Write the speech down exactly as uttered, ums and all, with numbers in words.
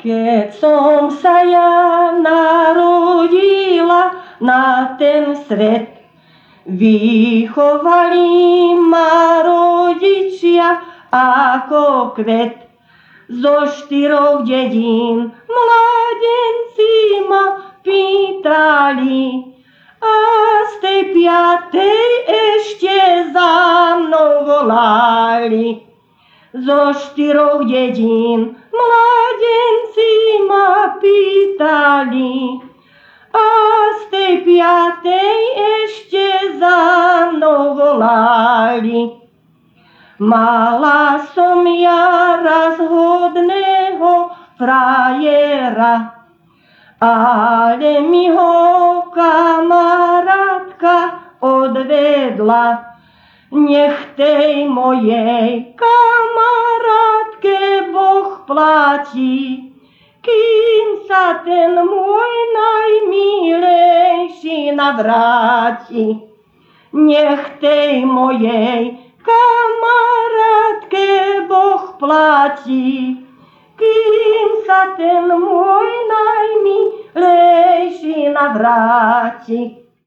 Keď som sa ja narodila na ten svet, vychovali ma rodičia ako kvet. Zo štyroch dedín mladenci ma pýtali, a z tej piatej ešte za mnou volali. Zo štyroch dedín mladenci ma pýtali, a z tej piatej ešte za mnou volali. Mala som ja raz hodného frajera, ale mi ho kamarátka odvedla. Nech tej mojej kamarátke Boh platí, kým sa ten môj najmilejší navráti. Nech tej mojej kamarátke Boh platí, kým sa ten môj najmilejší navráti.